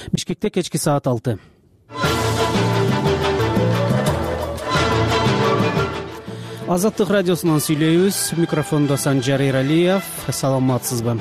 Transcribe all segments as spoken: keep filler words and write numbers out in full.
Бишкекте кечки саат алты. Азаттык радиосунан сүйлөйбүз. Микрофондо Санжар Эралиев. Саламатсызбы?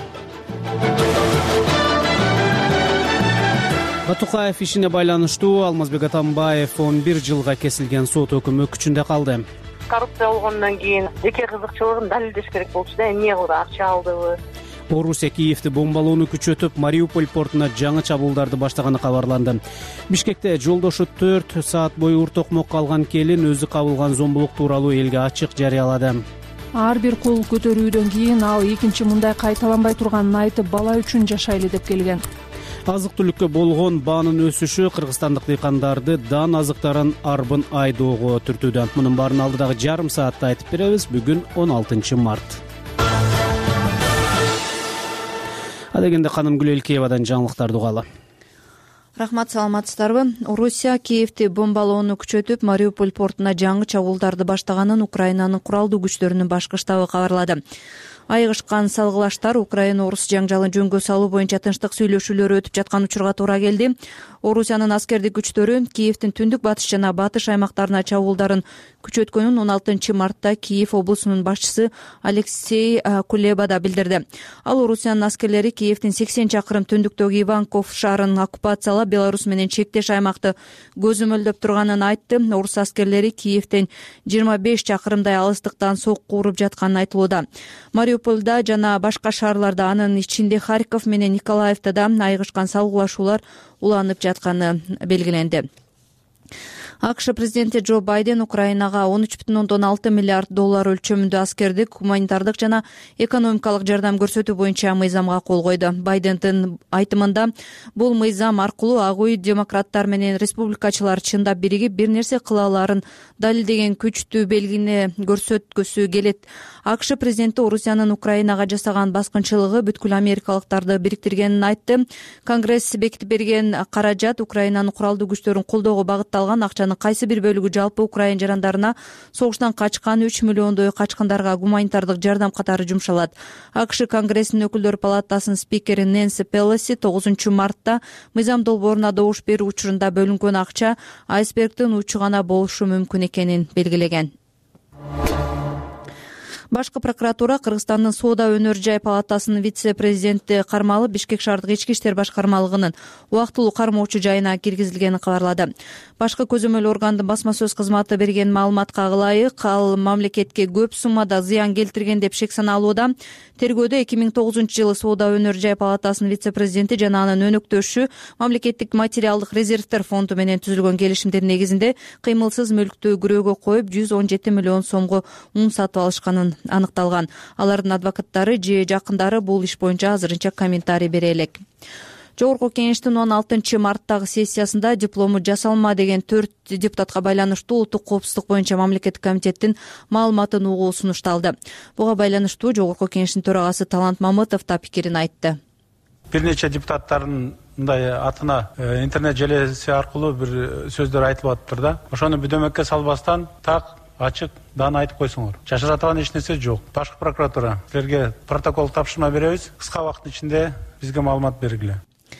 Батукаев ишине байланыштуу Алмазбек Атамбаев он бир жылга кесилген сот өкүмү күчүндө калды. Коррупция болгондон кийин жеке кызыкчылыгын далилдеш керек болчу да, эмне кылды, акча алдыбы? Орусия Киевди бомбалоону күчөтүп, Мариуполь портуна жаңы чабуулдарды баштаганы кабарланды. Бишкекте жолдошу төрт саат бою уртокмок калган келин өзү кабылган зомбулук тууралуу элге ачык жарыялады. Ар бир кол көтөрүүдөн кийин ал экинчи мындай кайталанбай турганын айтып, бала үчүн жашайлы деп келген. Азык-түлүккө болгон баанын өсүшү кыргызстандык дыйкандарды дан азыктарын арбын айдоого түртүүдө. Мунун баарын алдыдагы жарым саатта айтып беребиз. Бүгүн он алтынчы март. Адегенде Ханым Гүлөлкеевадан жаңылыктарды угалы. Рахмат, саламатсыздарбы? Орусия Киевди бомбалоону күчөтүп, Мариуполь портуна жаңы чабуулдарды баштаганын Украинанын куралдуу күчтөрүнүн башкы штабы кабарлады. Айыгышкан салгылаштар Украина-Орус жаңжалын жөнгө салуу боюнча тынчтык сүйлөшүүлөрү өтүп жаткан учурга туура келди. Орусиянын аскердик күчтөрү Киевдин түндүк батыш жана батыш аймактарына чабуулдарын күчөткөнүн он алтынчы мартта Киев облусунун башчысы Алексей Кулеба да билдирди. Ал Орусиянын аскерлери Киевдин сексен чакырым түндүктөгү Иванков шаарын оккупациялап, Беларусь менен чектеш аймакты көзөмөлдөп турганын айтты. Орус аскерлери Киевден жыйырма беш чакырымдай алыстыктан сокку уруп жатканы айтылууда. Мариупольда жана башка шаарларда, анын ичинде Харьков менен Николаевда да айыгышкан салгылашуулар уланып жатканы белгиленди. АКШ президенти Джо Байден Украинага он үч бүтүн ондон алты миллиард доллар өлчөмүндө аскердик, гуманитардык жана экономикалык жардам көрсөтүү боюнча мыйзамга кол койду. Байдендин айтымында, бул мыйзам аркылуу ак үй демократтар менен республикачылар чындап биригип бир нерсе кыла аларын далилдеген күчтүү белгини көрсөткүсү келет. АКШ президенти Орусиянын Украинага жасаган баскынчылыгы бүткүл америкалыктарды бириктиргенин айтты. Конгресс бекитип берген каражат Украинанын куралдуу күчтөрүн колдоого багытталган. Акчанын кайсы бир бөлүгү жалпы Украин жарандарына, согуштан качкан үч миллиондой качкындарга гуманитардык жардам катары жумшалат. АКШ Конгрессинин өкүлдөр палатасынын спикери Нэнси Пелоси тогузунчу мартта мыйзам долбооруна добуш берүү учурунда бөлүнгөн акча айсбергдин учу гана болушу мүмкүн экенин белгилеген. Башкы прокуратура Кыргызстандын Соода өнөр жай палатасынын вице-президенти кармалып, Бишкек шаардык ички иштер башкармалыгынын убактылуу кармоочу жайына киргизилгенин кабарлады. Башкы көзөмөл органдын басма сөз кызматы берген маалыматка ылайык, ал мамлекетке көп суммада зыян келтирген деп шек саналууда. Тергөөдө эки миң тогузунчу жылы Соода өнөр жай палатасынын вице-президенти жана анын өнөктөшү мамлекеттик материалдык резервтер фонду менен түзүлгөн келишимдер негизинде кыймылсыз мүлктү күрөөгө коюп жүз он жети миллион сомго ун сатып алышканын аныкталган. Алардын адвокаттары же жакындары бул иш боюнча азырынча комментарий бере элек. Жогорку кеңештин он алтынчы марттагы сессиясында диплому жасалма деген төрт депутатка байланыштуу улуттук коопсуздук боюнча мамлекеттик комитеттин маалыматын угуу сунушталды. Буга байланыштуу Жогорку кеңештин төрагасы Талант Мамытов да пикирин айтты. Бир нече депутаттардын мындай атына интернет желеси аркылуу бир сөздөр айтылып атыптыр да. Ошону бүдөмөккө салбастан так ачык дан айтып койсоңор. Жашыра турган эч нерсе жок. Башкы прокуратура силерге протокол тапшырма беребиз. Кыска убакыттын ичинде бизге маалымат бергиле.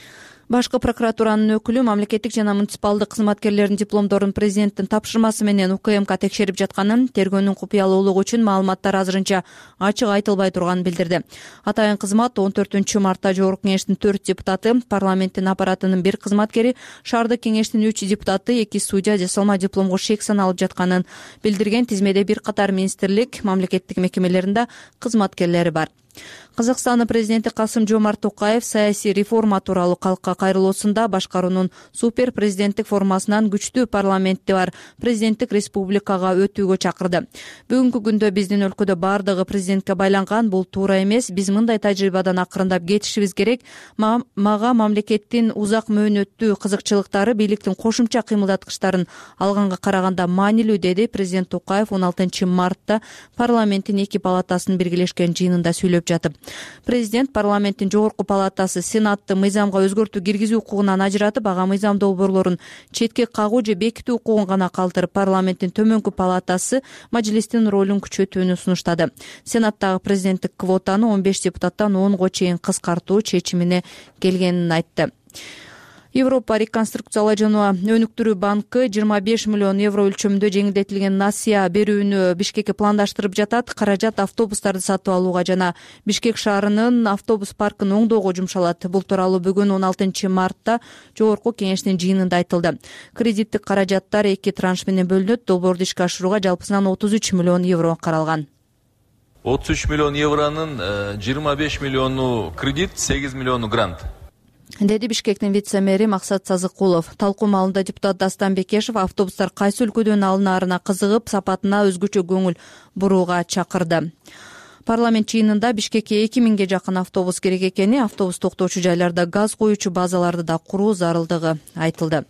Башкы прокуратуранын өкүлү мамлекеттик жана муниципалдык кызматкерлердин дипломдорун президенттин тапшырмасы менен УКМК текшерип жатканын, тергөөнүн купуялуулугу үчүн маалыматтар азырынча ачык айтылбай турганын билдирди. Атайын кызмат он төртүнчү мартта Жогорку кеңештин төрт депутаты, парламенттин аппаратынын бир кызматкери, шаардык кеңештин үч депутаты, эки судья жасалма дипломго шек саналып жатканын билдирген. Тизмеде бир катар министрлик, мамлекеттик мекемелеринде кызматкерлери бар. Казакстандын президенти Касым-Жомарт Токаев саясий реформа тууралуу калкка кайрылуусунда башкаруунун супер президенттик формасынан күчтүү парламенти бар президенттик республикага өтүүгө чакырды. Бүгүнкү күндө биздин өлкөдө бардыгы президентке байланган, бул туура эмес. Биз мындай тажрыйбадан акырындап кетишибиз керек. Мага мамлекеттин узак мөөнөттүү кызыкчылыктары бийликтин кошумча кыймылдаткычтарын алганга караганда маанилүү, деди президент Токаев он алтынчы мартта парламенттин эки палатасынын биргелешкен жыйынында сүйлөп жатып. Президент парламенттин жогорку палатасы Сенатты мыйзамга өзгөртүү киргизүү укугунан ажыратып, ага мыйзам долбоорлорун четке кагуу же бекитүү укугун гана калтырып, парламенттин төмөнкү палатасы мажлистин ролун күчөтүүнү сунуштады. Сенаттагы президенттик квотаны он беш депутаттан онго чейин кыскартуу чечимине келгенин айтты. Европа реконструкциялоо жана өнүктүрүү банкы жыйырма беш миллион евро өлчөмүндө жеңилдетилген насыя берүүнү Бишкекке пландаштырып жатат. Каражат автобустарды сатып алууга жана Бишкек шаарынын автобус паркын оңдоого жумшалат. Бул тууралуу бүгүн он алтынчы мартта Жогорку Кеңештин жыйынында айтылды. Кредиттик каражаттар эки транш менен бөлүнөт. Долбоорду ишке ашырууга жалпысынан отуз үч миллион евро каралган. отуз үч миллион евронун жыйырма беш миллиону кредит, сегиз миллиону грант, деди Бишкектин вице-мэри Максат Сазыкулов. Талкуу маалында депутат Дастан Бекешев автобустар кайсы өлкөдөн алынаарына кызыгып, сапатына өзгөчө көңүл бурууга чакырды. Парламент жыйынында Бишкекке эки миңге жакын автобус керек экени, автобус токтоочу жайларда газ коюучу базаларды да куруу зарылдыгы айтылды.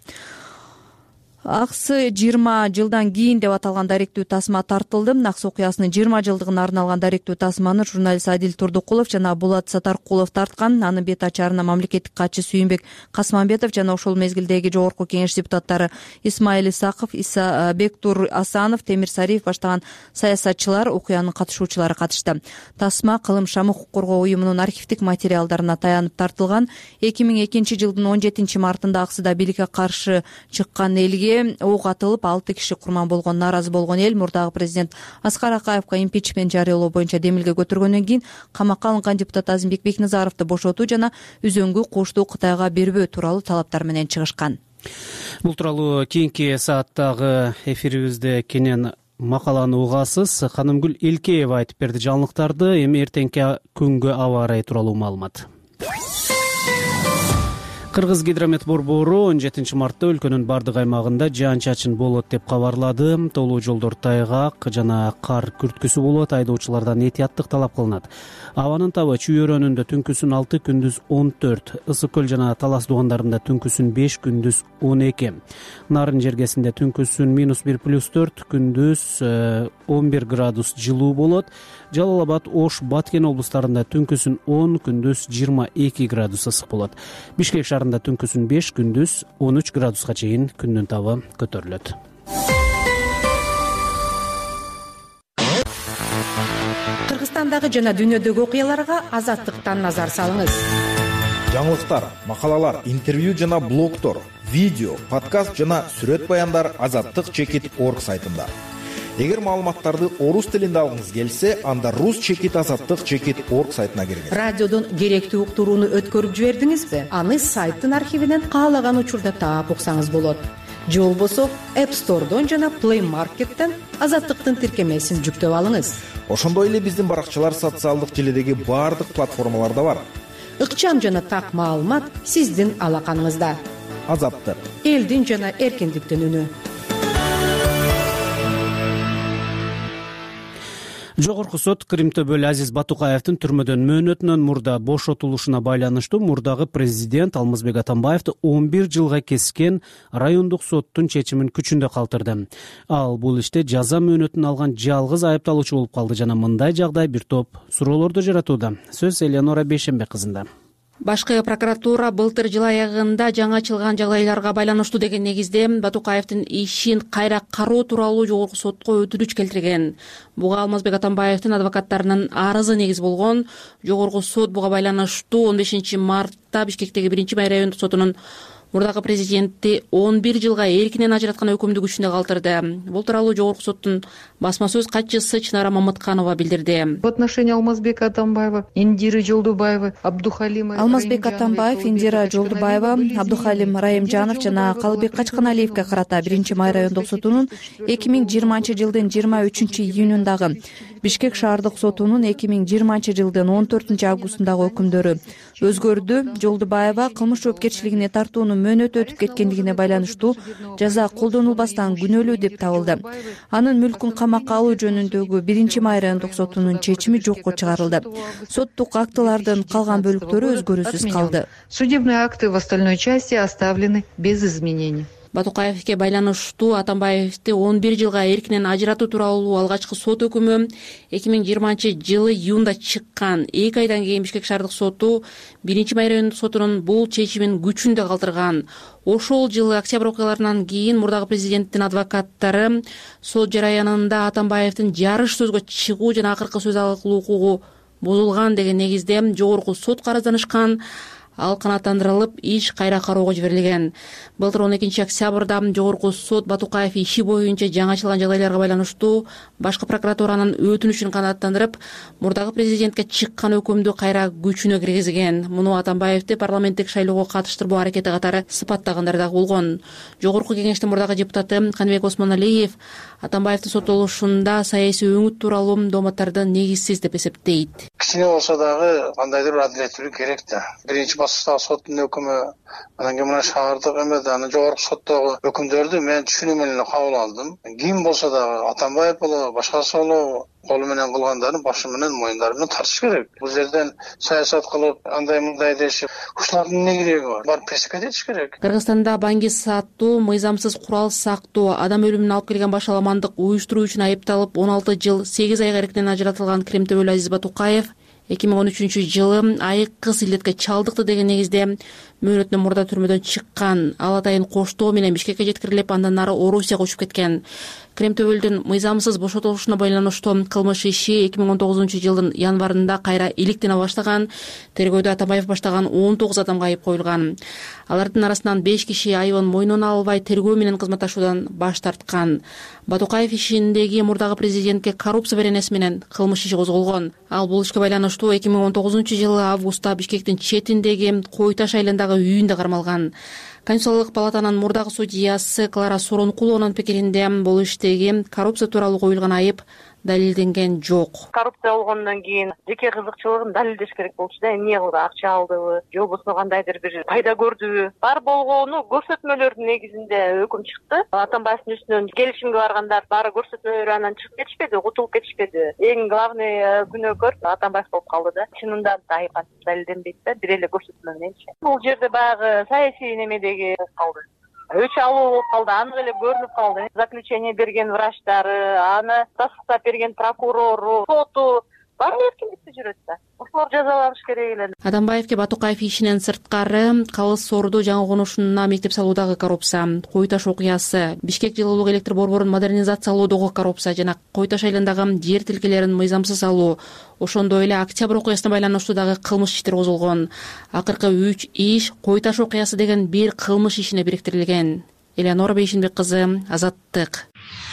Аксы жыйырма жылдан кийин деп аталган даректүү тасма тартылды. Аксы окуясынын жыйырма жылдыгына арналган даректүү тасманы журналист Адил Турдукулов жана Булат Сатаркулов тарткан. Анын бет ачарына мамлекеттик катчы Сүйүнбек Касманбетов жана ошол мезгилдеги Жогорку Кеңеш депутаттары Исмаил Исаков, Иса Бектур Асанов, Темир Сариев баштаган саясатчылар, окуянын катышуучулары катышты. Тасма Кылым Шам укук коргоо уюмунун архивдик материалдарына таянып тартылган. эки миң экинчи жылдын он жетинчи мартында Аксыда бийликке каршы чыккан элге ок атылып алты киши курман болгон. Нааразы болгон эл мурдагы президент Аскар Акаевка импичмент жарыялоо боюнча демилге көтөргөндөн кийин камакка алынган депутат Азимбек Бекназаровду бошотуу жана үзөңгү коштуу Кытайга бербөө тууралуу талаптар менен чыгышкан. Бул тууралуу кийинки сааттагы эфирибизде кенен макаланы угасыз. Ханымгүл Элкеева айтып берди жаңылыктарды. Эми эртеңки күнгө аба ырайы тууралуу маалымат. Кыргыз гидромет борбору он жетинчи мартта өлкөнүн бардык аймагында жаан-чачын болот деп кабарлады. Толуу жолдор тайгак жана кар күрткүсү болот. Айдоочулардан этияттык талап кылынат. Абанын табы Чүй өрөөнүндө түнкүсүн алты, күндүз он төрт, Ысык көл жана Талас дугандарында түнкүсүн беш, күндүз он эки, Нарын жергесинде түнкүсүн минус бир плюс төрт, күндүз он бир градус жылуу болот. Жалал Абад, Ош, Баткен облустарында түнкүсүн он, күндүз жыйырма эки градус ысык болот. Бишкек шаарында түнкүсүн беш, күндүз он үч градуска чейин күндүн табы көтөрүлөт. Кыргызстандагы жана дүйнөдөгү окуяларга Азаттыктан назар салыңыз. Жаңылыктар, макалалар, интервью жана блогтор, видео, подкаст жана сүрөт баяндар азаттык чекит точка орг сайтында. Эгер маалыматтарды орус тилинде алгыңыз келсе, анда рус чекит азаттык чекит точка орг сайтына киргиз. Радиодон керектүү уктурууну өткөрүп жибердиңизби? Аны сайттын архивинен каалаган учурда таап уксаңыз болот. Же болбосо App Store'дон жана Play Market'тен азаттыктын тиркемесин жүктөп алыңыз. Ошондой эле биздин баракчалар социалдык желидеги баардык платформаларда бар. Ыкчам жана так маалымат сиздин алаканыңызда. Азаттык, элдин жана эркиндиктин үнү. Жогорку сот Кырым Төбөл Азиз Батукаевдин түрмөдөн мөөнөтүнөн мурда бошотулушуна байланыштуу мурдагы президент Алмазбек Атамбаевди он бир жылга кескен райондук соттун чечимин күчүндө калтырды. Ал бул иште жаза мөөнөтүн алган жалгыз айыпталуучу болуп калды жана мындай жагдай бир топ суроолорду жаратууда. Сөз Элеонора Бейшенбек кызында. Башкы прокуратура былтыр жыл аягында жаңы ачылган жагдайларга байланыштуу деген негизде Батукаевдин ишин кайра кароо тууралуу жогорку сотко өтүнүч келтирген. Буга Алмазбек Атамбаевдин адвокаттарынын арызы негиз болгон. Жогорку сот буга байланыштуу он бешинчи мартта Бишкектеги биринчи май райондук сотунун мурдагы президентти он бир жылга эркинен ажыраткан өкүмдү күчүндө калтырды. Бул тууралуу жогорку соттун басма сөз катчысы Чынара Мамытканова билдирди. В отношении Алмазбека Атамбаева, Индиры Жолдубаева, Абдухалима Алмазбек Атамбаев, Индира Жолдубаева, Абдухалим Раимжанов жана Калыбек Качканалиевге карата биринчи май райондук сотунун эки миң жыйырманчы жылдын жыйырма үчүнчү июнундагы, Бишкек шаардык сотунун эки миң жыйырманчы жылдын он төртүнчү августундагы өкүмдөрү өзгөрдү. Жолдубаева кылмыш жоопкерчилигине тартуунун мөөнөтү өтүп кеткендигине байланыштуу жаза колдонулбастан күнөөлүү деп табылды. Анын мүлкүн камакка алуу жөнүндөгү биринчи май райондук сотунун чечими жокко чыгарылды. Соттук актылардын калган бөлүктөрү өзгөрүүсүз калды. Судебные акты в остальной части оставлены без изменений. Батукаевге байланыштуу Атамбаевди он бир жылга эркинен ажыратуу тууралуу алгачкы сот өкүмү эки миң жыйырманчы жылы июнда чыккан. эки айдан кийин Бишкек шаардык соту биринчи май райондук сотунун бул чечимин күчүндө калтырган. Ошол жылы октябрь окуяларынан кийин мурдагы президенттин адвокаттары сот жараянында Атамбаевдин жарыш сөзгө чыгуу жана акыркы сөз алуу укугу бузулган деген негизде жогорку сотко арызданышкан. ал канааттандырылып иш кайра кароого жиберилген. Былтыр он экинчи октябрда Жогорку сот Батукаев иши боюнча жаңы ачылган жагдайларга байланыштуу башкы прокуратуранын өтүнүшүн канааттандырып, мурдагы президентке чыккан өкүмдү кайра күчүнө киргизген. Муну Атамбаевди парламенттик шайлоого катыштырбоо аракети катары сыпаттагандар дагы болгон. Жогорку кеңештин мурдагы депутаты Каныбек Осмоналиев Атамбаевдин соттолушунда саясий өңүт тууралуу дооматтарды негизсиз деп эсептейт. Кичине болсо дагы кандайдыр бир адилеттүүлүк керек да. Биринчи баскычтагы соттун өкүмү, анан кийин мына шаардык эмеде, анан жогорку соттогу өкүмдөрдү мен түшүнүү менен кабыл алдым. Ким болсо дагы Атамбаев болобу, башкасы болобу, колу менен кылгандарын башы менен моюндары менен тартыш керек. Бул жерден саясат кылып, андай мындай дешип, ушулардын эмне кереги бар? Барып пресекке жетиш керек. Кыргызстанда банги сатуу, мыйзамсыз курал сактоо, адам өлүмүнө алып келген башаламандык уюштуруу үчүн айыпталып он алты жыл сегиз айга эрктен ажыратылган Кремтөбөлү Азиз Батукаев эки миң он үчүнчү жылы айыккыс илетке чалдыкты деген негизде мөөнөтүнөн мурда түрмөдөн чыккан. Ал атайын коштоо менен Бишкекке жеткирилип, андан ары Орусияга учуп кеткен. Кремтөбөлдүн мыйзамсыз бошотулушуна байланыштуу кылмыш иши эки миң он тогузунчу жылдын январында кайра иликтене баштаган. Тергөөдө Атамбаев баштаган он тогуз адамга айып коюлган. Алардын арасынан беш киши айыбын мойнуна албай тергөө менен кызматташуудан баш тарткан. Батукаев ишиндеги мурдагы президентке коррупция беренеси менен кылмыш иши козголгон. Ал бул ишке байланыштуу эки миң он тогузунчу жылы августта Бишкектин четиндеги Кой Таш айылындагы үйүндө кармалган. Конституциялык палатанын мурдагы судьясы Клара Соронкулованын пикиринде бул иштеги коррупция тууралуу коюлган айып далилденген жок. Коррупция болгондон кийин жеке кызыкчылыгын далилдеш керек болчу да, эмне кылды, акча алдыбы, же болбосо кандайдыр бир пайда көрдүбү. Бар болгону көрсөтмөлөрдүн негизинде өкүм чыкты. Атамбаевдин үстүнөн келишимге баргандар баары көрсөтмөлөр анан чыгып кетишпеди, утулуп кетишпеди. Эң главный күнөөкөр Атамбаев болуп калды да. Чынында айып далилденбейт да, бир эле көрсөтмө мененчи. Бул жерде баягы саясий немедеги калды. Өч алуу болуп калды, анык эле көрүнүп калды. Заключение берген врачтары, аны тастыктап берген прокурору, соту баары эркиндикте жүрөт да. Ошолор жазаланыш керек эле. Атамбаевге Батукаев ишинен сырткары Калыс Сорду жаңы конушуна мектеп салуудагы коррупция, Кой Таш окуясы, Бишкек жылуулук электр борборун модернизациялоодогу коррупция жана Кой Таш айылындагы жер тилкелерин мыйзамсыз алуу, ошондой эле Октябрь окуясына байланыштуу дагы кылмыш иштер козголгон. Акыркы үч иш Кой Таш окуясы деген бир кылмыш ишине бириктирилген. Элеонора Бейшинбек кызы, Азаттык.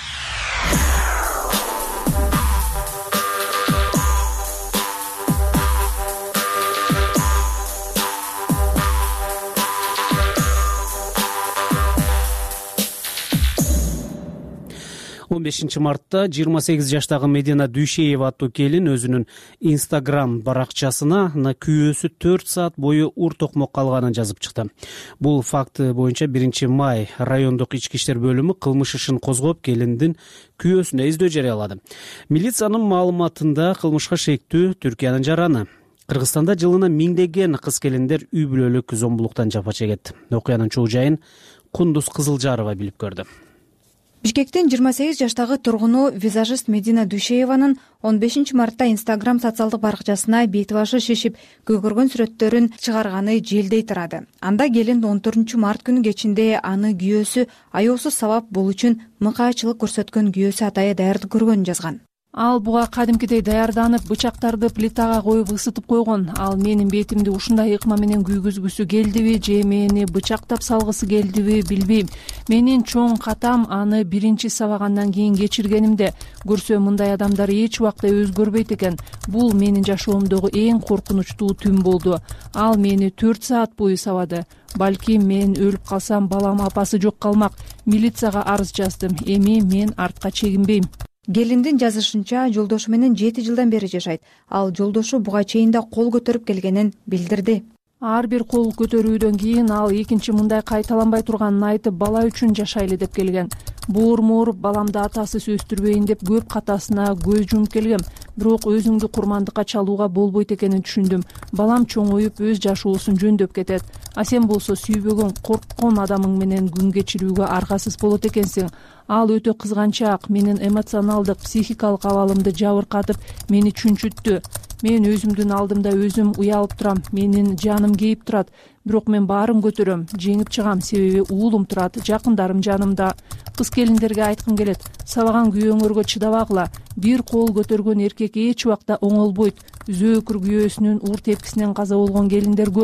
он бешинчи мартта жыйырма сегиз жаштагы Медина Дүйшеева аттуу келин өзүнүн Инстаграм баракчасына күйөөсү төрт саат бою ур токмок калганын жазып чыкты. Бул факты боюнча биринчи май райондук ички иштер бөлүмү кылмыш ишин козгоп, келиндин күйөөсүнө издөө жарыялады. Милициянын маалыматында кылмышка шектүү Түркиянын жараны. Кыргызстанда жылына миңдеген кыз келиндер үй бүлөлүк зомбулуктан жапа чегет. Окуянын чоо жайын Кундуз Кызылжарова билип көрдү. Бишкектин жыйырма сегиз жаштагы тургуну визажист Медина Дүйшееванын он бешинчи мартта Инстаграм социалдык баракчасына бет башы шишип көгөргөн сүрөттөрүн чыгарганы желдей турады. Анда келин он төртүнчү март күнү кечинде аны күйөөсү аяосуз сабап бул үчүн мыкаачылык көрсөткөн күйөөсү атайы даярдык көргөнүн жазган. Ал буга кадимкидей даярданып, бычактарды плитага коюп ысытып койгон. Ал менин бетимди ушундай ыкма менен күйгүзгүсү келдиби же мени бычактап салгысы келдиби билбейм. Менин чоң катам аны биринчи сабагандан кийин кечиргенимде. Көрсө мындай адамдар эч убакта өзгөрбөйт экен. Бул менин жашоомдогу эң коркунучтуу түн болду. Ал мени төрт саат бою сабады. Балким мен өлүп калсам балам апасы жок калмак. Милицияга арыз жаздым. Эми мен артка чегинбейм. Келиндин жазышынча жолдошу менен жети жылдан бери жашайт. Ал жолдошу буга чейин да кол көтөрүп келгенин билдирди. Ар бир кол көтөрүүдөн кийин ал экинчи мындай кайталанбай турганын айтып, бала үчүн жашайлы деп келген. Буур-муур баламды атасыз өстүрбөйүн деп көп катасына көз жумуп келгем. Бирок өзүңдү курмандыкка чалууга болбойт экенин түшүндүм. Балам чоңоюп өз жашоосун жөндөп кетет. А сен болсо сүйбөгөн, корккон адамың менен күн кечирүүгө аргасыз болот экенсиң. Ал өтө кызганчаак, менин эмоционалдык, психикалык абалымды жабыркатып, мени чүнчүттү. Мен өзүмдүн алдымда өзүм уялып турам, менин жаным кейип турат. Бирок мен баарын көтөрөм, жеңип чыгам, себеби уулум турат, жакындарым жанымда. Кыз келиндерге айткым келет, сабаган күйөөңөргө чыдабагыла. Бир кол көтөргөн эркек эч убакта оңолбойт. Зөөкүр күйөөсүнүн ур тепкисинен каза болгон келиндер көп.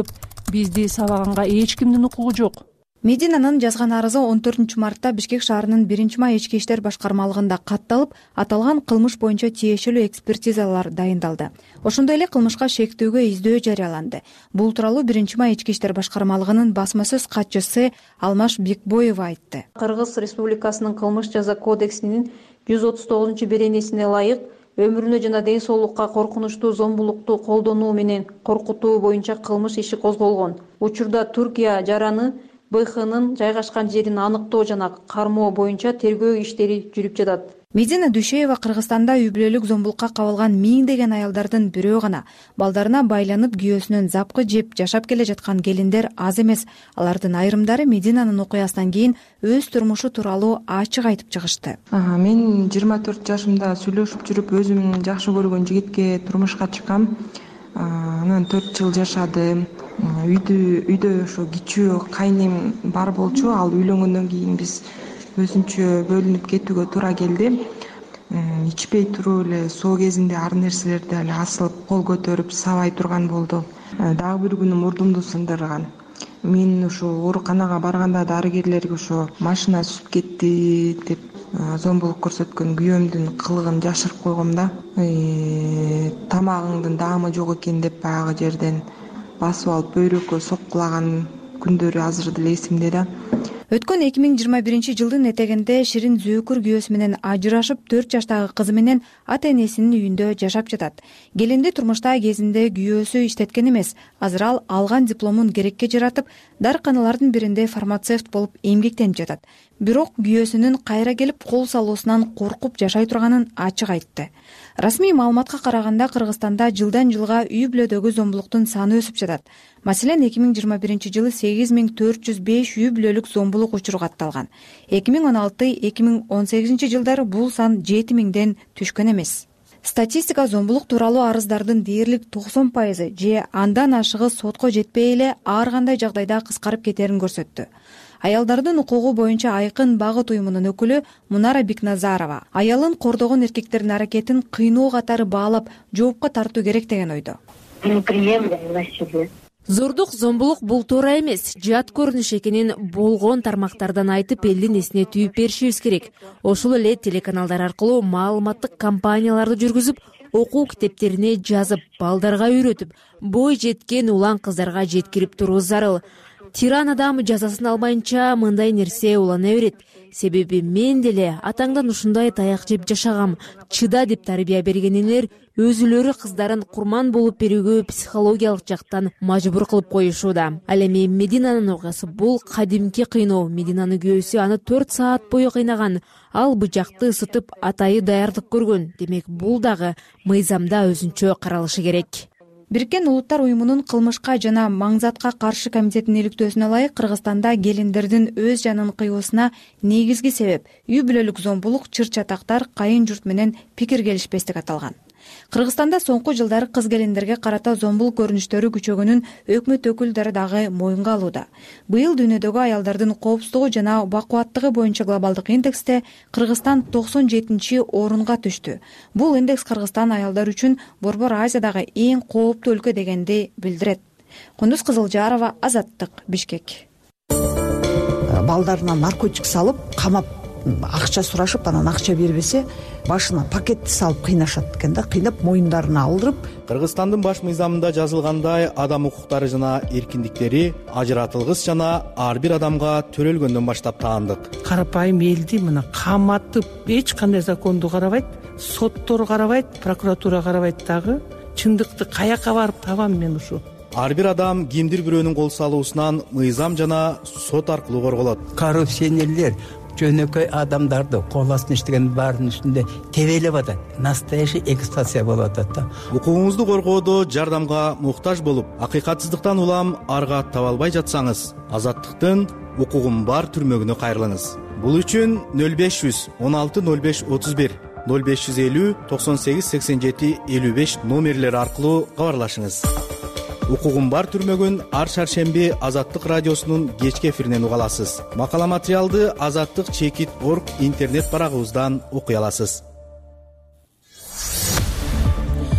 бизди сабаганга эч кимдин укугу жок. Мединанын жазган арызы он төртүнчү мартта Бишкек шаарынын биринчи май ички иштер башкармалыгында катталып, аталган кылмыш боюнча тиешелүү экспертизалар дайындалды. Ошондой эле кылмышка шектүүгө издөө жарыяланды. Бул тууралуу биринчи май ички иштер башкармалыгынын басма сөз катчысы Алмаш Бекбоева айтты. Кыргыз Республикасынын кылмыш жаза кодексинин жүз отуз тогузунчу беренесине ылайык өмүрүнө жана ден соолукка коркунучтуу зомбулукту колдонуу менен коркутуу боюнча кылмыш иши козголгон. Учурда Түркия жараны Б Хнын жайгашкан жерин аныктоо жана кармоо боюнча тергөө иштери жүрүп жатат. Медина Дүйшеева Кыргызстанда үй бүлөлүк зомбулукка кабылган миңдеген аялдардын бирөө гана. Балдарына байланып күйөөсүнөн запкы жеп жашап келе жаткан келиндер аз эмес. Алардын айрымдары Мединанын окуясынан кийин өз турмушу тууралуу ачык айтып чыгышты. Мен жыйырма төрт жашымда сүйлөшүп жүрүп өзүм жакшы көргөн жигитке турмушка чыккам. Анан төрт жыл жашадым. Үйдө үйдө ошо кичүү кайнем бар болчу. Ал үйлөнгөндөн кийин биз өзүнчө бөлүнүп кетүүгө туура келди. Ичпей туруп эле соо кезинде ар нерселерди эле асылып, кол көтөрүп сабай турган болду. Дагы бир күнү мурдумду сындырган. Мен ошо ооруканага барганда дарыгерлерге ошо машина сүзүп кетти деп зомбулук көрсөткөн күйөөмдүн кылыгын жашырып койгом да. Тамагыңдын даамы жок экен деп баягы жерден басып алып бөйрөккө соккулаган күндөрү азыр деле эсимде да. Өткөн эки миң жыйырма биринчи жылдын этегинде Ширин Зөөкүр күйөөсү менен ажырашып, төрт жаштагы кызы менен ата энесинин үйүндө жашап жатат. Келинди турмушта кезинде күйөөсү иштеткен эмес. Азыр ал алган дипломун керекке жаратып, дарыканалардын биринде фармацевт болуп эмгектенип жатат. Бирок күйөөсүнүн кайра келип кол салуусунан коркуп жашай турганын ачык айтты. Расмий маалыматка караганда Кыргызстанда жылдан жылга үй бүлөдөгү зомбулуктун саны өсүп жатат. Маселен, эки миң жыйырма биринчи жылы сегиз миң төрт жүз беш үй бүлөлүк зомбулук учуру катталган. эки миң он алты эки миң он сегизинчи жылдары бул сан жети миңден түшкөн эмес. Статистика зомбулук тууралуу арыздардын дээрлик токсон пайызы же андан ашыгы сотко жетпей эле ар кандай жагдайда кыскарып кетерин көрсөттү. Аялдардын укугу боюнча айкын багыт уюмунун өкүлү Мунара Бикназарова аялын кордогон эркектердин аракетин кыйноо катары баалап жоопко тартуу керек деген ойдо. Зордук, зомбулук бул туура эмес, жат көрүнүш экенин болгон тармактардан айтып, элдин эсине түйүп беришибиз керек. Ошол эле телеканалдар аркылуу маалыматтык кампанияларды жүргүзүп, окуу китептерине жазып, балдарга үйрөтүп, бой жеткен улан кыздарга жеткирип туруу зарыл. Тиран адам жазасын алмайынча мындай нерсе улана берет. Себеби мен деле атаңдан ушундай таяк жеп жашагам, чыда деп тарбия берген энелер өзүлөрү кыздарын курман болуп берүүгө психологиялык жактан мажбур кылып коюшууда. Ал эми Мединанын окуясы бул кадимки кыйноо. Мединанын күйөөсү аны төрт саат бою кыйнаган. Ал бычакты ысытып атайы даярдык көргөн. Демек бул дагы мыйзамда өзүнчө каралышы керек. Бириккен Улуттар уюмунун кылмышка жана маңзатка каршы комитетинин иликтөөсүнө ылайык Кыргызстанда келиндердин өз жанын кыюусуна негизги себеп үй бүлөлүк зомбулук, чыр-чатактар, кайын журт менен пикир келишпестик аталган. Кыргызстанда соңку жылдары кыз келиндерге карата зомбулук көрүнүштөрү күчөгөнүн өкмөт өкүлдөрү дагы моюнга алууда. Быйыл дүйнөдөгү аялдардын коопсуздугу жана бакубаттыгы боюнча глобалдык индексте Кыргызстан токсон жетинчи орунга түштү. Бул индекс Кыргызстан аялдар үчүн Борбор Азиядагы эң кооптуу өлкө дегенди билдирет. Кундуз Кызылжарова, Азаттык, Бишкек. Балдарына наркотик салып, камап, акча сурашып, анан акча бербесе, башына пакетти салып кыйнашат экен да, кыйнап моюндарына алдырып. Кыргызстандын баш мыйзамында жазылгандай адам укуктары жана эркиндиктери ажыратылгыс жана ар бир адамга төрөлгөндөн баштап таандык. Карапайым элди мына каматып, эч кандай законду карабайт, соттор карабайт, прокуратура карабайт дагы. Чындыкты каяка барып табам мен ушу? Ар бир адам кимдир бирөөнүн кол салуусунан мыйзам жана сот аркылуу корголот. Коррупционерлер жөнөкөй адамдарды кол астына иштеген баарынын үстүндө тебелеп атат. Настоящий эксплуатация болуп атат да. Укугуңузду коргоодо жардамга муктаж болуп, акыйкатсыздыктан улам арга таба албай жатсаңыз, Азаттыктын укугум бар түрмөгүнө кайрылыңыз. Бул үчүн нөл беш жүз он алты нөл беш отуз бир, нөл беш жүз элүү токсон сегиз сексен жети элүү беш номерлери аркылуу кабарлашыңыз. Укугум бар түрмөгүн ар шаршемби Азаттык радиосунун кечки эфиринен уга аласыз. Макала материалды азаттык чекит точка орг интернет барагыбыздан окуй аласыз.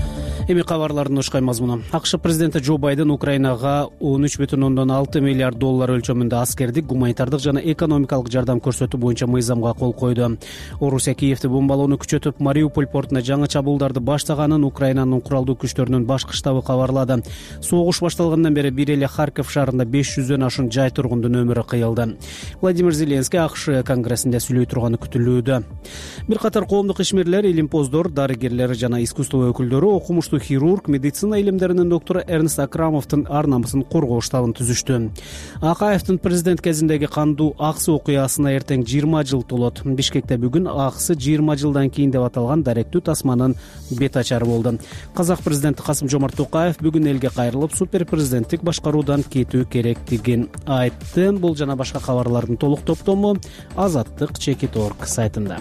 эми кабарлардын ушкай мазмуну. АКШ президенти Джо Байден Украинага он үч бүтүн ондон алты миллиард доллар өлчөмүндө аскердик, гуманитардык жана экономикалык жардам көрсөтүү боюнча мыйзамга кол койду. Орусия Киевти бомбалоону күчөтүп, Мариуполь портуна жаңы чабуулдарды баштаганын Украинанын куралдуу күчтөрүнүн башкы штабы кабарлады. Согуш башталгандан бери бир эле Харьков шаарында беш жүздөн ашуун жай тургундун өмүрү кыйылды. Владимир Зеленский АКШ конгрессинде сүйлөй турганы күтүлүүдө. Бир катар коомдук ишмерлер, илимпоздор, дарыгерлер жана искусство өкүлдөрү окумуштуу хирург, медицина илимдеринин доктору Эрнст Акрамовдун ар намысын коргоо штабын түзүштү. Акаевдин президент кезиндеги кандуу аксы окуясына эртең жыйырма жыл толот. Бишкекте бүгүн аксы жыйырма жылдан кийин деп аталган даректүү тасманын бет ачары болду. Казак президенти Касым-Жомарт Токаев бүгүн элге кайрылып, супер президенттик башкаруудан кетүү керектигин айтты. Бул жана башка кабарлардын толук топтому Азаттык чекит точка орг сайтында.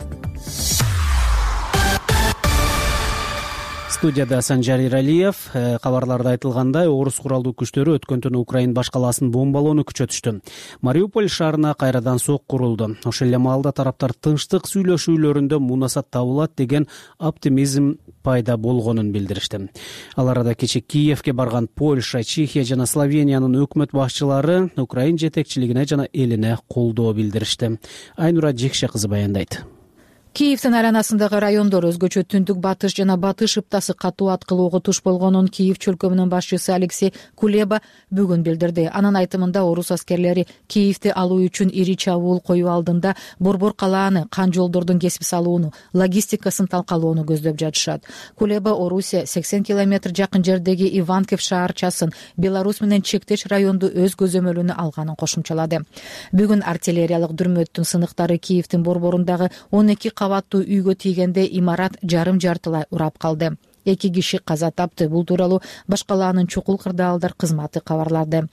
Студияда Санжар Иралиев. Кабарларда айтылгандай, орус куралдуу күчтөрү өткөн түнү Украин баш калаасын бомбалоону күчөтүштү. Мариуполь шаарына кайрадан сок курулду. Ошол эле маалда тараптар тынчтык сүйлөшүүлөрүндө мунасат табылат деген оптимизм пайда болгонун билдиришти. Ал арада кечээ Киевке барган Польша, Чехия жана Словениянын өкмөт башчылары Украин жетекчилигине жана элине колдоо билдиришти. Айнура Жекше кызы баяндайт. Киевдин айланасындагы райондор өзгөчө түндүк батыш жана батыш ыптасы катуу аткылоого туш болгонун Киев чөлкөмүнүн башчысы Алексей Кулеба бүгүн билдирди. Анын айтымында орус аскерлери Киевти алуу үчүн ири чабуул коюу алдында борбор калааны, кан жолдордун кесип салууну, логистикасын талкалоону көздөп жатышат. Кулеба Орусия сексен километр жакын жердеги Иванков шаарчасын Беларусь менен чектеш районду өз көзөмөлүнө алганын кошумчалады. Бүгүн артиллериялык дүрмөттүн сыныктары Киевдин борборундагы он эки кабаттуу үйгө тийгенде имарат жарым жартылай урап калды. Эки киши каза тапты. Бул тууралуу Баш калаанын чукул кырдаалдар кызматы кабарлады.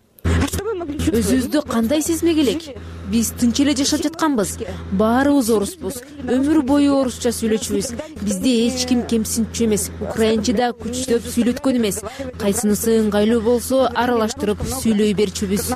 Өзүбүздү кандай сезмек элек? Биз тынч эле жашап жатканбыз. Баарыбыз оруспуз. Өмүр бою орусча сүйлөчүбүз. Бизде эч ким кемсинтчү эмес. Украинча да күчтөп сүйлөткөн эмес. Кайсынысы ыңгайлуу болсо аралаштырып сүйлөй берчүбүз.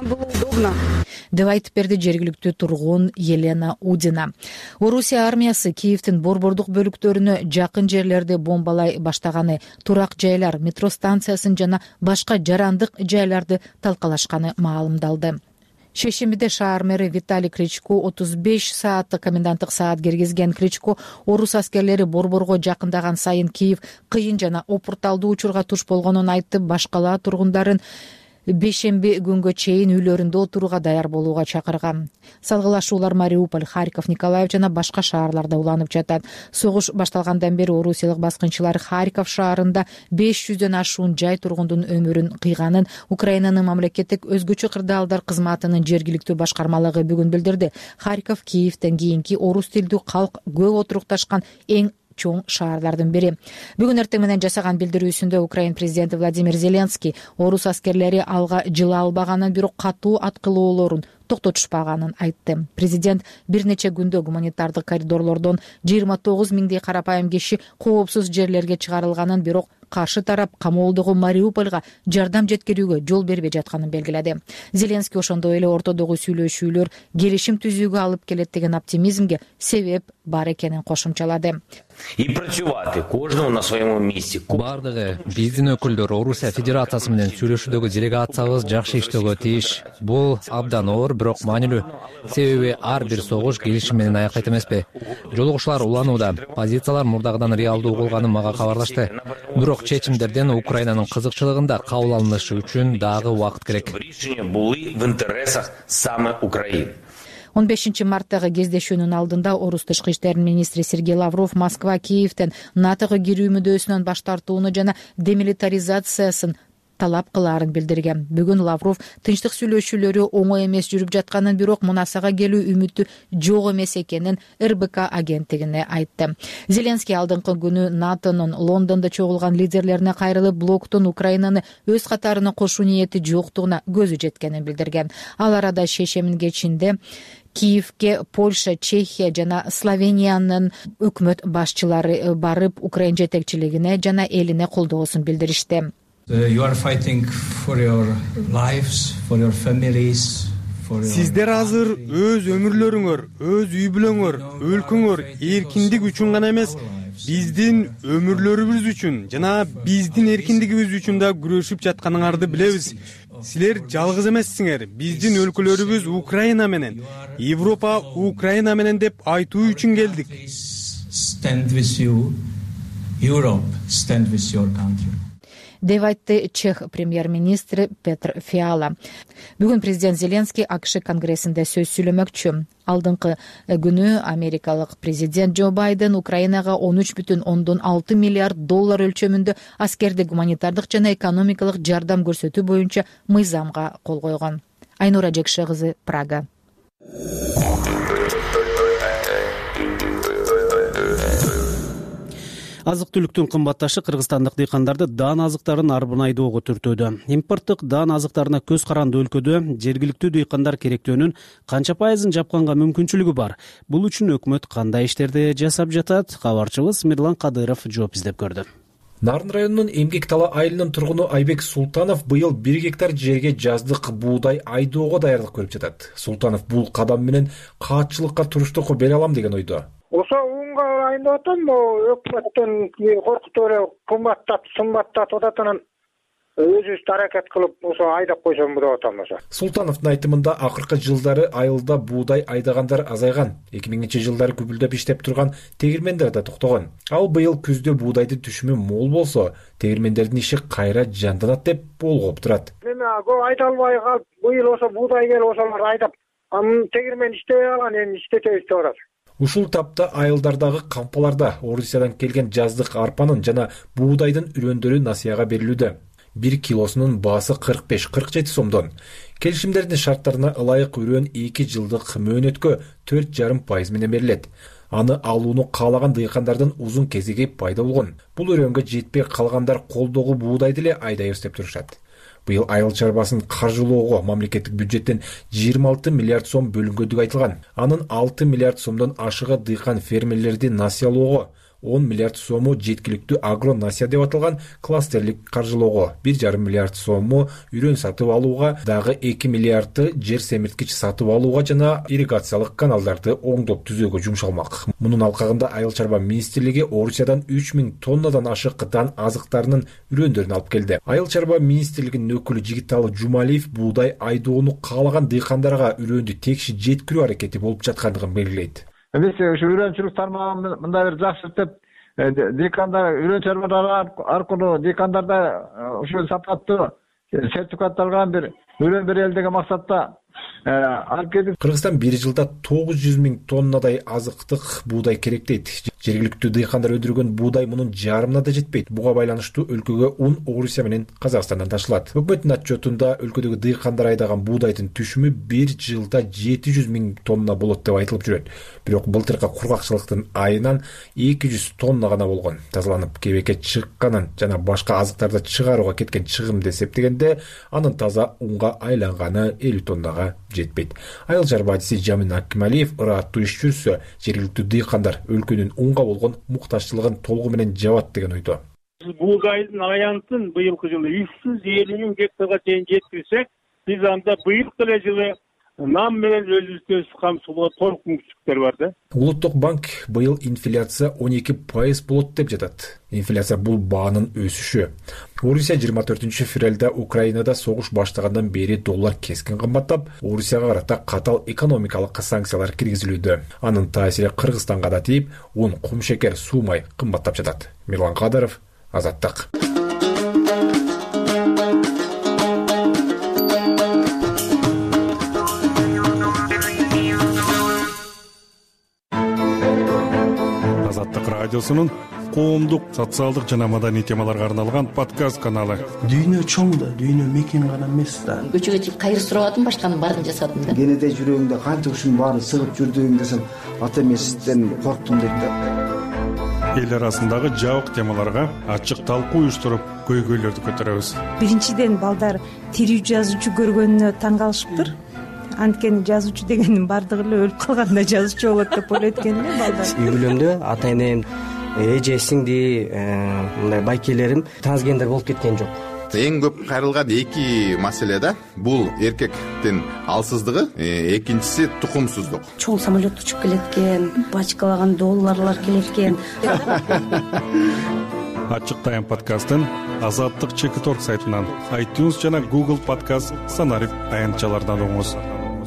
деп айтып берди жергиликтүү тургун Елена Удина. Орусия армиясы Киевдин борбордук бөлүктөрүнө жакын жерлерди бомбалай баштаганы, турак жайлар, метро станциясын жана башка жарандык жайларды талкалашканы маалымдалды. Шешембиде шаар мэри Виталий Кличко отуз беш сааттык коменданттык саат киргизген. Кличко орус аскерлери борборго жакындаган сайын Киев кыйын жана опурталдуу учурга туш болгонун айтып, баш кала тургундарын бейшемби күнгө чейин үйлөрүндө отурууга даяр болууга чакырган. Салгылашуулар Мариуполь, Харьков, Николаев жана башка шаарларда уланып жатат. Согуш башталгандан бери орусиялык баскынчылар Харьков шаарында беш жүздөн ашуун жай тургундун өмүрүн кыйганын Украинанын мамлекеттик өзгөчө кырдаалдар кызматынын жергиликтүү башкармалыгы бүгүн билдирди. Харьков Киевден кийинки орус тилдүү калк көп отурукташкан эң чоң шаарлардын бири. Бүгүн эртең менен жасаган билдирүүсүндө Украин президенти Владимир Зеленский орус аскерлери алга жыла албаганын, бирок катуу аткылоолорун токтотушпаганын айтты. Президент бир нече күндө гуманитардык коридорлордон жыйырма тогуз миңдей карапайым киши коопсуз жерлерге чыгарылганын, бирок каршы тарап камоолдогу Мариупольга жардам жеткирүүгө жол бербей жатканын белгиледи. Зеленский ошондой эле ортодогу сүйлөшүүлөр келишим түзүүгө алып келет деген оптимизмге себеп бар экенин кошумчалады. И працювати кожному на своему місці. Бардыгы биздин өкүлдөр Орусия Федерациясы менен сүйлөшүүдөгү делегациябыз жакшы иштөөгө тийиш. Бул абдан оор, бирок маанилүү. Себеби ар бир согуш келишим менен аякайт эмеспи. Жолугушуулар уланууда, позициялар мурдагыдан реалдуу болгонун мага кабарлашты. Бирок чечимдерден Украинанын кызыкчылыгында кабыл алынышы үчүн дагы убакыт керек. Рішення були в інтересах саме України. он бешинчи марттагы кездешүүнүн алдында орус тышкы иштер министри Сергей Лавров Москва Киевден натого кирүү мүдөөсүнөн баш тартууну жана демилитаризациясын талап кылаарын билдирген. Бүгүн Лавров тынчтык сүйлөшүүлөрү оңой эмес жүрүп жатканын, бирок мунасага келүү үмүтү жок эмес экенин эр бэ ка агенттигине айтты. Зеленский алдыңкы күнү НАТОнун Лондондо чогулган лидерлерине кайрылып, блоктун Украинаны өз катарына кошуу ниети жоктугуна көзү жеткенин билдирген. Ал арада шешемин кечинде Киевке Польша, Чехия жана Словениянын өкмөт башчылары барып, Украин жетекчилигине жана элине колдоосун билдиришти. Сиздер азыр өз өмүрлөрүңөр, өз үй бүлөңөр, өлкөңөр эркиндик үчүн гана эмес, биздин өмүрлөрүбүз үчүн жана биздин эркиндигибиз үчүн да күрөшүп жатканыңарды билебиз. Силер жалгыз эмессиңер. Биздин өлкөлөрүбүз Украина менен, Европа Украина менен деп айтуу үчүн келдик. Stand with you, Europe, stand with your country. деп айтты Чех премьер-министри Петр Фиала. Бүгүн президент Зеленский АКШ конгрессинде сөз сүйлөмөкчү. Алдыңкы күнү америкалык президент Джо Байден Украинага он үч бүтүн ондон алты миллиард доллар өлчөмүндө аскердик, гуманитардык жана экономикалык жардам көрсөтүү боюнча мыйзамга кол койгон. Айнура Жекше кызы, Прага. Азык түлүктүн кымбатташы кыргызстандык дыйкандарды даан азыктарын арбын айдоого түртөөдө. Импорттук даан азыктарына көз каранды өлкөдө жергиликтүү дыйкандар керектөөнүн канча пайызын жапканга мүмкүнчүлүгү бар? Бул үчүн өкмөт кандай иштерди жасап жатат? Кабарчыбыз Мирлан Кадыров жооп издеп көрдү. Нарын районунун Эмгек Тала айылынын тургуну Айбек Султанов быйыл бир гектар жерге жаздык буудай айдоого даярдык көрүп жатат. Султанов бул кадам менен каатчылыкка туруштук бере алам деген ойдо. Ошо унга айында атам, өкмөттөн коркутуп эле кымбаттап, сымбаттатып атат, өзүбүз аракет кылып ошо айдап койсом деп атам ошо. Султановдун айтымында акыркы жылдары айылда буудай айдагандар азайган. эки миңинчи жылдары күбүлдөп иштеп турган тегирмендер да токтогон. Ал быйыл күздө буудайдын түшүмү мол болсо, тегирмендердин иши кайра жанданат деп болгоп турат. Эми көп айдалбай калып, быйыл ошо буудай келип ошолор айдап, анын тегирмен иштебей калган, эми иштетебиз деп атат. Ушул тапта айылдардагы кампаларда Орусиядан келген жаздык арпанын жана буудайдын үрөндөрү насыяга берилүүдө. бир килосунун баасы кырк беш кырк жети сомдон. Келишимдердин шарттарына ылайык үрөн эки жылдык мөөнөткө төрт жарым пайыз менен берилет. Аны алууну каалаган дыйкандардын узун кезеги пайда болгон. Бул өрөнгө жетпей калгандар колдогу буудайды эле айдайбыз деп турушат. Быйыл айыл чарбасын каржылоого мамлекеттик бюджеттен жыйырма алты миллиард сом бөлүнгөндүгү айтылган. Анын алты миллиард сомдон ашыгы дыйкан фермерлерди насыялоого, он миллиард сому жеткиликтүү агро насыя деп аталган кластерлик каржылоого, бир жарым миллиард сому үрөн сатып алууга, дагы эки миллиардты жер семирткич сатып алууга жана ирригациялык каналдарды оңдоп түзөөгө жумшалмак. Мунун алкагында айыл чарба министрлиги Орусиядан үч миң тоннадан ашык даан азыктарынын үрөндөрүн алып келди. Айыл чарба министрлигинин өкүлү Жигиталы Жумалиев буудай айдоону каалаган дыйкандарга үрөндү текши жеткирүү аракети болуп жаткандыгын белгилейт. Биз ушу үрөнчүлүк тармагын мындай бир жакшыртып, дыйкандар үрөн чарбалары аркылуу дыйкандарда ушул сапаттуу сертификатталган бир үрөн берели деген максатта алып келдик. Кыргызстан бир жылда тогуз жүз миң тоннадай азыктык буудай керек дейт. Жергиликтүү дыйкандар өндүргөн буудай мунун жарымына да жетпейт. Буга байланыштуу өлкөгө ун Орусия менен Казакстандан ташылат. Өкмөттүн отчетунда өлкөдөгү дыйкандар айдаган буудайдын түшүмү бир жылда жети жүз миң тонна болот деп айтылып жүрөт. Бирок былтыркы кургакчылыктын айынан эки жүз тонна гана болгон. Тазаланып кебекке чыкканын жана башка азыктарды чыгарууга кеткен чыгымды эсептегенде, анын таза унга айланганы элүү тоннага жетпейт. Айыл чарба адиси Жамин Акималиев ырааттуу иш жүрсө, жергиликтүү дыйкандар өлкөнүн унга болгон муктачтылыгын толугу менен жабат деген ойдо. Буудайдын аянтын быйылкы жылы үч жүз элүү миң гектарга чейин жеткирсек, биз анда быйылкы эле жылы нам менен өзүбүздү камсыздоого толук мүмкүнчүлүктөр бар да. Улуттук банк быйыл инфляция он эки пайыз болот деп жатат. Инфляция бул баанын өсүшү. Орусия жыйырма төртүнчү февралда Украинада согуш баштагандан бери доллар кескин кымбаттап, Орусияга карата катал экономикалык санкциялар киргизилүүдө. Анын таасири Кыргызстанга да тийип, un, кум шекер, суу май кымбаттап жатат. Мирлан Кадыров, Азаттык. Радиосунун коомдук, социалдык жана маданий темаларга арналган подкаст каналы. Дүйнө чоң да, дүйнө мекен гана эмес да. Көчөгө чыгып кайыр сурабадым, башканын баарын жасадым да. Кенеде жүрөгүңдө канча ушунун баарын сыгып жүрдүң десем, ата эмесизден корктум дейт да. Эл арасындагы жабык темаларга ачык талкуу уюштуруп, көйгөйлөрдү көтөрөбүз. Биринчиден балдар тирүү жазуучу көргөнүнө таң калышыптыр. Анткени жазуучу дегендин бардыгы эле өлүп калганда жазуучу болот деп ойлойт экен эле балдар. Үй бүлөмдө ата энем, эже, сиңди, мындай байкелерим трансгендер болуп кеткен жок. эң көп кайрылган эки маселе да, бул эркектин алсыздыгы, экинчиси тукумсуздук. Чоң самолет учуп келет экен, бачкалаган долларлар келет экен. Ачык Тайм подкастын Азаттык чекит орг сайтынан, iTunes жана Google подкаст санарип аянтчалардан угуңуз.